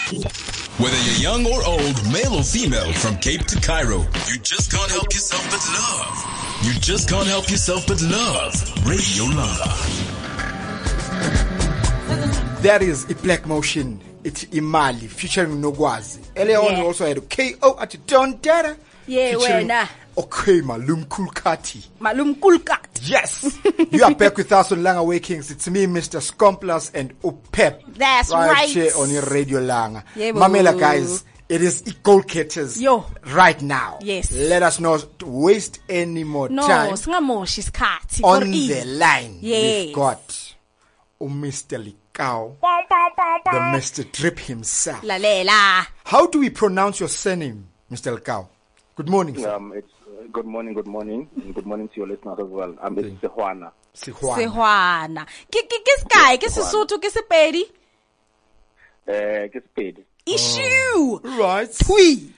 Whether you're young or old, male or female, from Cape to Cairo, you just can't help yourself but love. You just can't help yourself but love Radio Langa. That is a Black Motion. It's Imali featuring Nogwazi. Earlier on, we also had KO at Don Dada. Yeah, wena. Okay, Malum Kulkati. Malum Kulkat. Yes. You are back with us on Langa Wakings. It's me, Mr. Scomplas, and Upep. That's right. Here on your Radio Langa. Yeah, Mamela, guys, it is goal catchers right now. Yes. Let us not waste any more time. No, she's cat. On the line, yes. We've got Mr. Likau, the Mr. Drip himself. La. How do we pronounce your surname, Mr. Likau? Good morning, sir. It's good morning, and good morning to your listeners as well. It's Sehwana. Sehwana. Ke sky, ke Sesotho, ke Sepedi? Ke Sepedi. Issue. Right. Twi.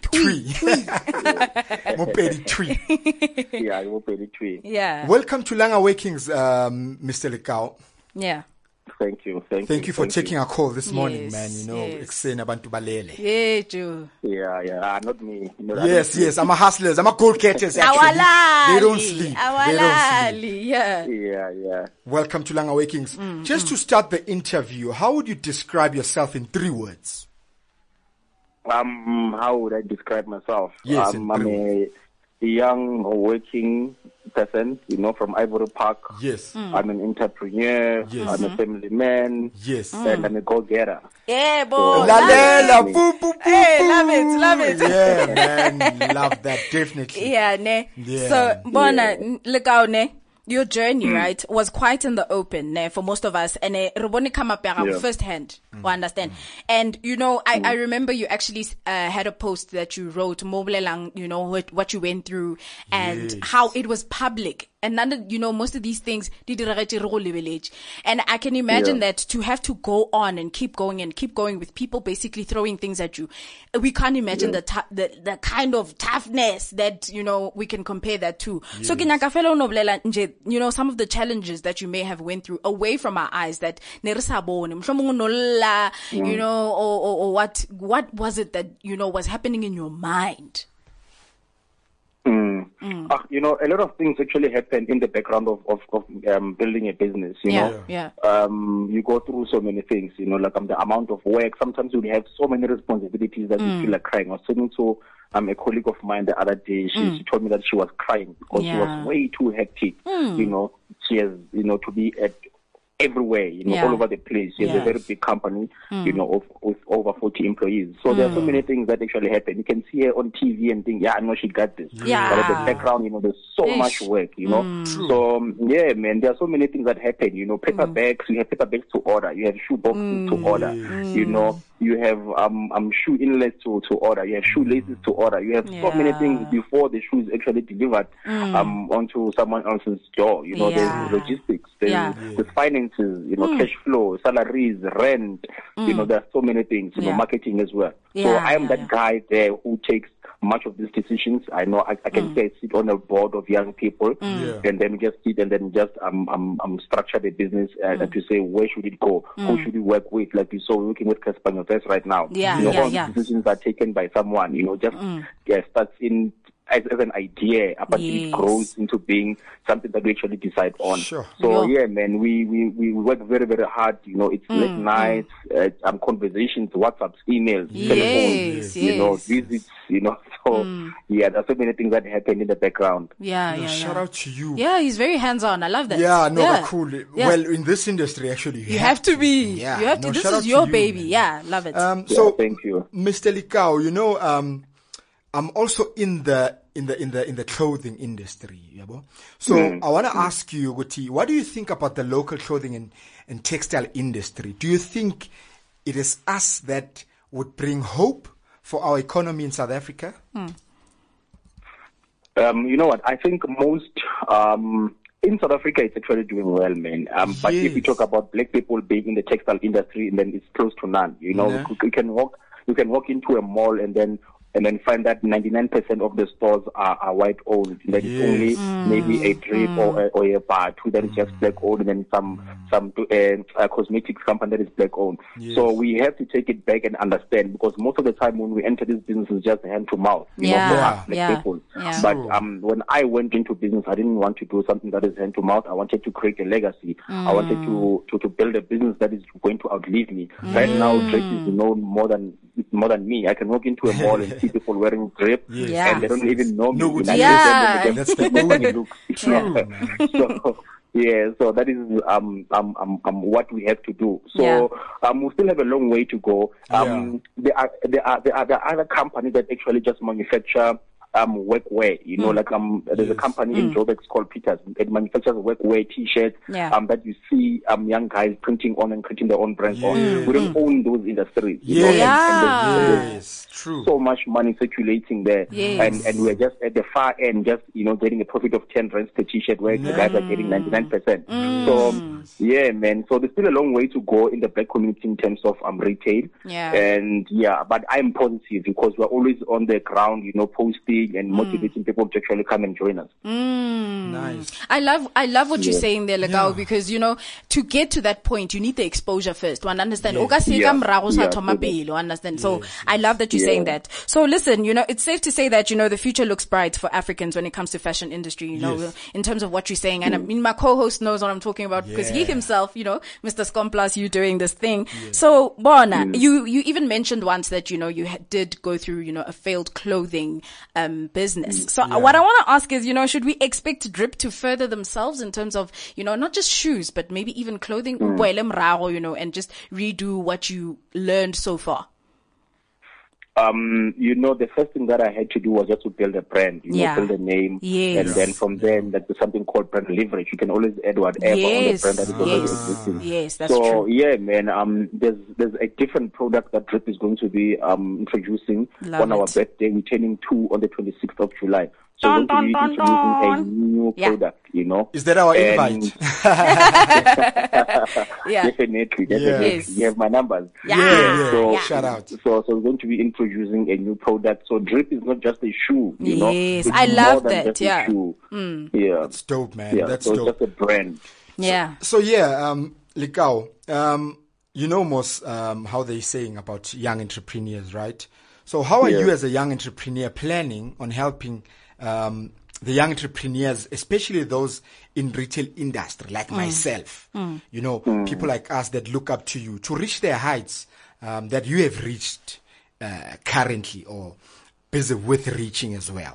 Mopedi Twi. Yeah, Mopedi Twi. Yeah. Welcome to Langa Wakings, Mr. Likau. Yeah. Thank you for taking our call this morning, yes, man. You know, explain about Balele. Yeah, Joe. Yeah, not me. Yes. I'm a hustlers. I'm a goal catchers. Actually, they don't sleep. Yeah. Welcome to Langa Wakings. Just to start the interview, how would you describe yourself in 3 words? How would I describe myself? Yes, I'm a young working person, from Ivory Park. Yes. I'm an entrepreneur. Yes. I'm a family man. Yes. And I'm a go-getter. Yeah, boy. Hey, love it. Yeah, man. Love that, definitely. Yeah, ne. Yeah. So, Bona, look out, ne. Your journey, right, was quite in the open for most of us, and Roboni come up firsthand. Understand? And I remember you actually had a post that you wrote, Moblelang, what you went through, and how it was public. And none, most of these things, and I can imagine that to have to go on and keep going with people basically throwing things at you. We can't imagine the kind of toughness that, we can compare that to. Yes. So, some of the challenges that you may have went through away from our eyes that, or what was it that, was happening in your mind? A lot of things actually happen in the background of building a business, Yeah. You go through so many things, like the amount of work. Sometimes you have so many responsibilities that you feel like crying. I was talking to a colleague of mine the other day. She told me that she was crying because she was way too hectic. She has, to be at everywhere, all over the place. She has a very big company, with over 40 employees. So there are so many things that actually happen. You can see her on TV and think, I know she got this. Yeah. But at the background, there's so much work, So, man, there are so many things that happen, paper bags, you have paper bags to order, you have shoe boxes to order, you have shoe inlets to order, you have shoe laces to order, you have so many things before the shoe is actually delivered onto someone else's door. There's logistics, there's finances, cash flow, salaries, rent, there are so many things, marketing as well. So I am that guy there who takes much of these decisions. I know I can say I sit on a board of young people and then just sit and then just structure the business and to say where should it go, who should we work with, like you saw working with Casper Nyovest right now. All these decisions are taken by someone, starts in as an idea, but it grows into being something that we actually decide on. Sure. So man, we work very, very hard. It's late nights, conversations, WhatsApps, emails, telephones, visits, So there's so many things that happen in the background. Shout out to you. Yeah, he's very hands-on. I love that. Cool. Yeah. Well, in this industry, actually, you have to be. Yeah. You have to. This is your baby. Man. Yeah, love it. So thank you, Mr. Likau. I'm also in the clothing industry. So I want to ask you, Guti, what do you think about the local clothing and textile industry? Do you think it is us that would bring hope for our economy in South Africa? You know what? I think most in South Africa it's actually doing well, man. But if you talk about black people being in the textile industry, then it's close to none. You can walk into a mall and then and then find that 99% of the stores are white owned. That it's only maybe a Drip or a bar two that is just black owned, and then some cosmetics company that is black owned. Yes. So we have to take it back and understand, because most of the time when we enter this business, it's just hand to mouth. For us, black people. Yeah. But when I went into business, I didn't want to do something that is hand to mouth. I wanted to create a legacy. I wanted to build a business that is going to outlive me. Right now, Drip is known more than me. I can walk into a mall and see people wearing Drip, and they don't even know me. No, that's the funny look. So that is what we have to do. So we still have a long way to go. There are other companies that actually just manufacture workwear, there's a company in Joburg called Peters. It manufactures workwear T-shirts that you see young guys printing on and creating their own brands on. We don't own those industries. Yes, true. So much money circulating there, and we're just at the far end, just getting a profit of 10 rands per T-shirt, where the guys are getting 99%. So man. So there's still a long way to go in the black community in terms of retail. But I'm positive, because we're always on the ground, posting and motivating people to actually come and join us. Nice. I love what you're saying there, Legao, because to get to that point, you need the exposure first. One understand. Understand. So I love that you're saying that. So listen, it's safe to say that the future looks bright for Africans when it comes to fashion industry. In terms of what you're saying, and I mean my co-host knows what I'm talking about, because he himself, Mr. Scomplas, you doing this thing. So Bona, you even mentioned once that you did go through a failed clothing business. So what I want to ask is, should we expect Drip to further themselves in terms of, not just shoes, but maybe even clothing, and just redo what you learned so far? The first thing that I had to do was just to build a brand, build a name. And then from then, there's something called brand leverage. You can always add whatever on the brand that is already existing. Yes, that's true. There's a different product that Drip is going to be introducing on our birthday. We're turning 2 on the 26th of July. So we're going to be introducing a new product, Is that our invite? Definitely. Yes. You have my numbers. So, shout out. So we're going to be introducing a new product. So Drip is not just a shoe, Yes, It's I love more than that. just a shoe. That's dope, man. That's so dope. It's just a brand. Lekao, most how they're saying about young entrepreneurs, right? So how are you as a young entrepreneur planning on helping the young entrepreneurs, especially those in retail industry, like myself, people like us that look up to you, to reach their heights that you have reached currently, or busy with reaching as well?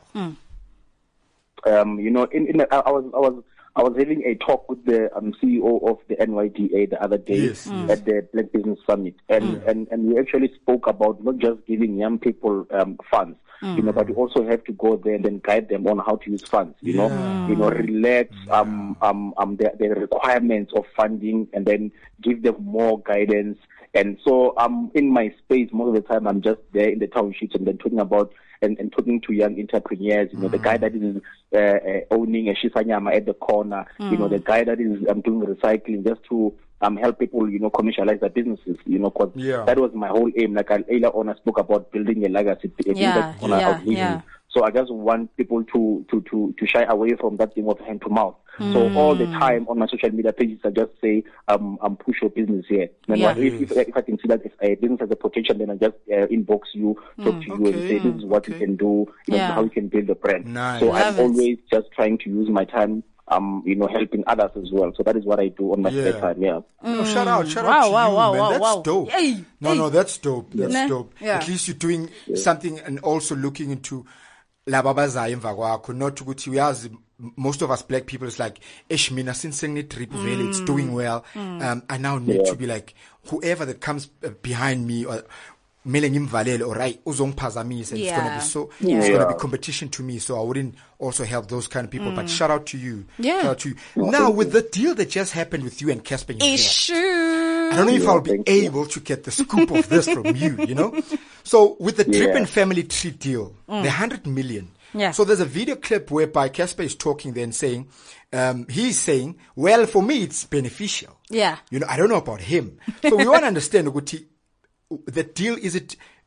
I was having a talk with the CEO of the NYDA the other day at the Black Business Summit, and we actually spoke about not just giving young people funds, but you also have to go there and then guide them on how to use funds. Relax the requirements of funding, and then give them more guidance. And so in my space, most of the time I'm just there in the townships and then talking about and talking to young entrepreneurs, the guy that is owning a Shisanyama at the corner, the guy that is doing recycling, just to help people, commercialize their businesses, because that was my whole aim. Like earlier on, I spoke about building a legacy. So I just want people to shy away from that thing of hand to mouth. So all the time on my social media pages, I just say, push your business here. And if I can see that if a business has a potential, then I just inbox you, talk to you, and say this is what you can do, how you can build a brand. Nice. So I'm always just trying to use my time, helping others as well. So that is what I do on my spare time. Shout out to you, man. That's dope. No, that's dope. That's dope. At least you're doing something and also looking into lababaza emva kwakho, not ukuthi uyazi most of us black people is like mina since Drip Valley it's doing well, I now need to be like whoever that comes behind me, or mele ngimvalele, or right uzongiphazamisa, it's going to be so it's going to be competition to me, so I wouldn't also help those kind of people. But shout out to you. Shout out to you. Now with the deal that just happened with you and Casper, I don't know if I'll be able to get the scoop of this from you, So with the Drip and Family Tree deal, the 100 million. So there's a video clip whereby Casper is talking there and saying, he's saying, well, for me, it's beneficial. I don't know about him. So we want to understand, Uguti, the deal, is it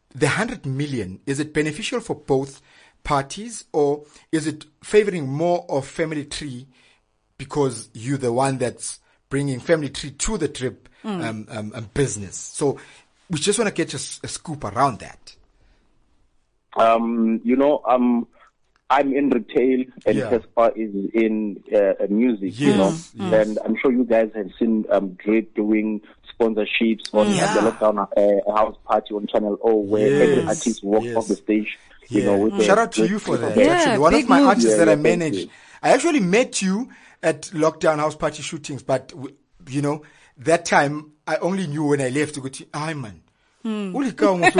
the 100 million, is it beneficial for both parties, or is it favoring more of Family Tree because you're the one that's bringing Family Tree to the trip business? So we just want to get a scoop around that. I'm in retail and Casper is in music, and I'm sure you guys have seen Drake doing sponsorships on the Lockdown House Party on Channel O, where every artist walks off the stage. Shout out to you for that. Actually, one of my artists that I manage, I actually met you at Lockdown House Party shootings, but that time I only knew when I left to go to man. But anyway.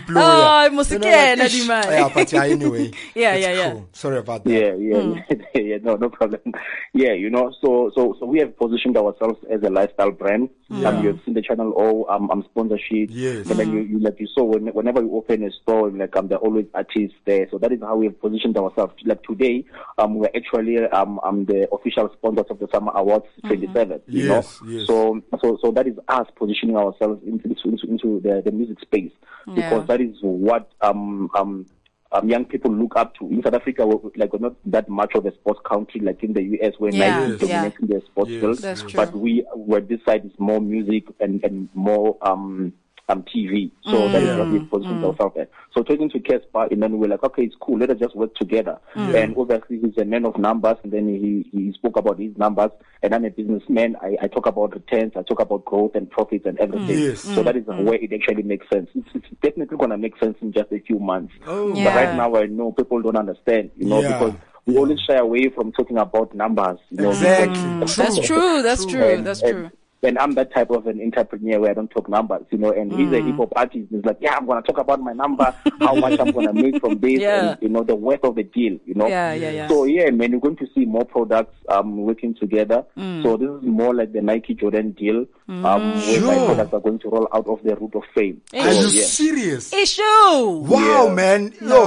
Cool. Sorry about that. No problem. So we have positioned ourselves as a lifestyle brand. You have seen the Channel O sponsorship. Yes. And then you like you saw whenever you open a store, there are always artists there. So that is how we have positioned ourselves. Like today, we're actually the official sponsors of the Summer Awards 27. Yes. So that is us positioning ourselves into the music space, because that is what young people look up to. In South Africa, we're not that much of a sports country like in the US, where Nike is dominating the sports field. But where this side is more music and more TV. So that is what we positioned ourselves at. So talking to Casper, and then we're like, okay, it's cool, let us just work together. And obviously he's a man of numbers, and then he spoke about his numbers, and I'm a businessman. I talk about returns, I talk about growth and profits and everything. So that is where it actually makes sense. It's definitely going to make sense in just a few months. But right now I know people don't understand, because we always shy away from talking about numbers. Exactly. That's true. And I'm that type of an entrepreneur where I don't talk numbers, and he's a hip hop artist. He's like, I'm going to talk about my number, how much I'm going to make from this, and, the worth of the deal, So, man, you're going to see more products working together. So this is more like the Nike Jordan deal, where my products are going to roll out of the Root of Fame. Are you serious? Issue! Wow, man. Yo,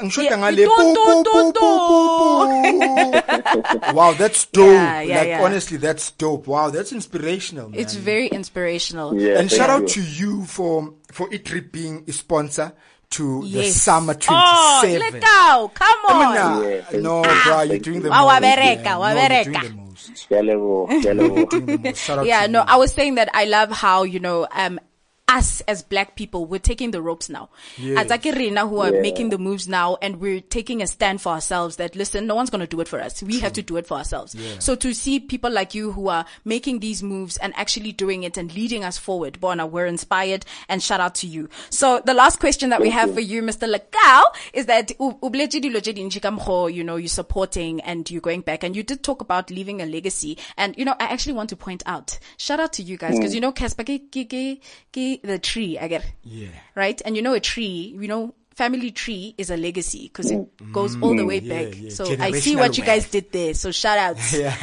wow, that's dope. Honestly, that's dope. Wow, that's inspirational. Man. It's very inspirational. And shout out to you for Itrip being a sponsor to the Summer 27. Oh, let go. Come on. No, bro, you're doing the most. I was saying that I love how, us as black people, we're taking the ropes now. As Rina, who are making the moves now, and we're taking a stand for ourselves that, listen, no one's going to do it for us. We have to do it for ourselves. So to see people like you who are making these moves and actually doing it and leading us forward, Bona, we're inspired, and shout out to you. So the last question that we have for you, Mr. Lekau, is that you're supporting and you're going back, and you did talk about leaving a legacy. And, I actually want to point out, shout out to you guys, because, Casper, the tree, I get right? And a tree, family tree is a legacy because it goes all the way back. So I see what you guys did there. So shout out.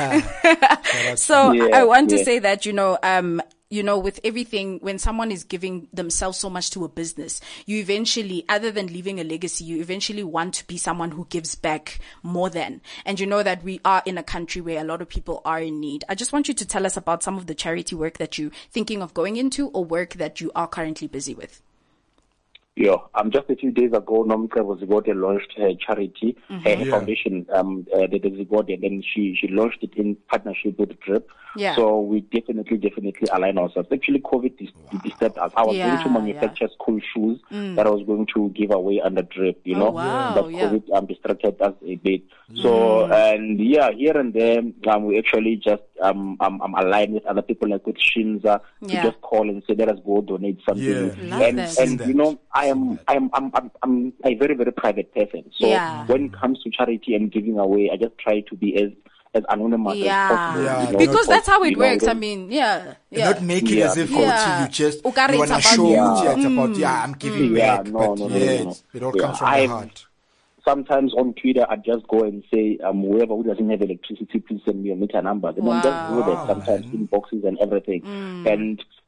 I want to say that, with everything, when someone is giving themselves so much to a business, you eventually, other than leaving a legacy, you eventually want to be someone who gives back more than. And that we are in a country where a lot of people are in need. I just want you to tell us about some of the charity work that you're thinking of going into, or work that you are currently busy with. Just a few days ago, Nomika Zigode launched her charity, her foundation, the Zigode, and then she launched it in partnership with DRIP. So we definitely align ourselves. Actually, COVID disturbed us. I was going to manufacture school shoes that I was going to give away under DRIP, but COVID distracted us a bit. So, and here and there, we actually just aligned with other people, like with Shinza, to just call and say, let us go donate something. And I'm a very, very private person. So when it comes to charity and giving away, I just try to be as anonymous as possible. Because that's how it works. I mean, not make it as if you just you want to show it's about I'm giving back. No. It all comes from the heart. Sometimes on Twitter, I just go and say, whoever who doesn't have electricity, please send me a meter number. Then I just do that sometimes in boxes and everything. And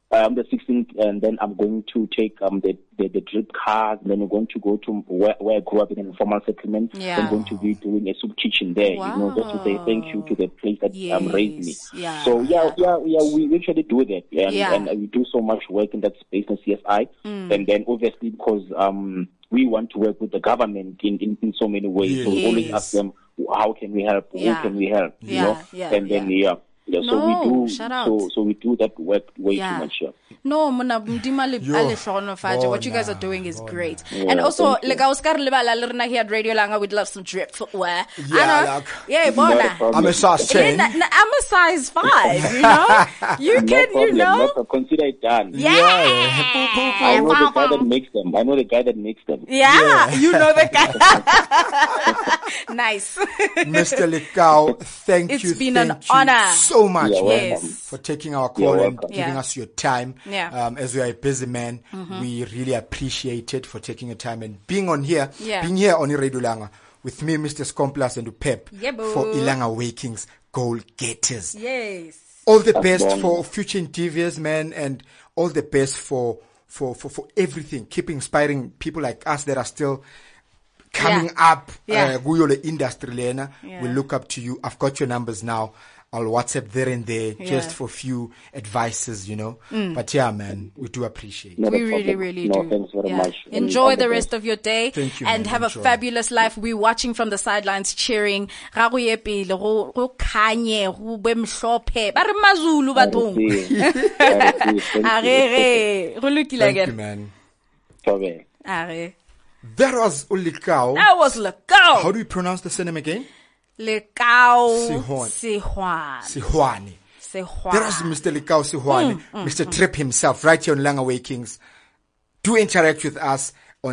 the 16th, and then I'm going to take the drip cars, and then we're going to go to where I grew up in an informal settlement. Yeah. I'm going to be doing a soup kitchen there, Wow. just to say thank you to the place that raised me. Yeah. So we actually do that, and we do so much work in that space in CSI, and then obviously because we want to work with the government in so many ways, so we always ask them, how can we help? Who can we help? You know, and then so we do. So we do that work way too much. Yeah. No, what you guys are doing is great. And also, like I was here at Radio Langa, we'd love some drip footwear. I'm a size 10. I'm a size 5, you know? You can, No, consider it done. Yeah. I know the guy that makes them. Yeah, you know the guy. Nice. Mr. Lekau, thank you. It's been an honor. So much Yes. for taking our call and giving us your time. Yeah. As we are a busy man, we really appreciate it for taking your time and being on here, being here on Radio Langa with me, Mr. Scomplas, and Pep for Ilanga Wakings Goal Getters. Yes. All the best for future endeavors, man, and all the best for everything. Keep inspiring people like us that are still coming up. Guyole industry lena. We look up to you. I've got your numbers now. I'll WhatsApp there and there just for a few advices, you know. But yeah, man, we do appreciate it. We really do. Thanks very much. Enjoy the rest of your day. Thank you, and man. have a fabulous life. We're watching from the sidelines, cheering. Thank you, man. That was Ulikau. Lekau. How do you pronounce the surname again? Lekau Sihwane. There was Mr. Lekau Sihwane, Mr. Trip himself, right here on Langa Wakings. Do interact with us on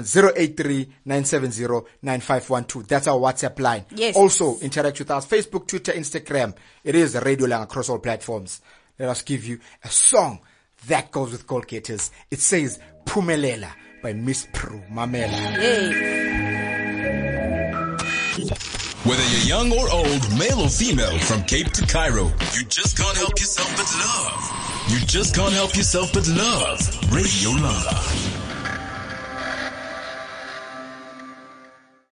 083-970-9512. That's our WhatsApp line. Yes. Also, interact with us. Facebook, Twitter, Instagram. It is Radio Langa across all platforms. Let us give you a song that goes with Goal Getters. It says Pumelela by Miss Prue Mamela. Whether you're young or old, male or female, from Cape to Cairo, you just can't help yourself but love. You just can't help yourself but love Radio Langa.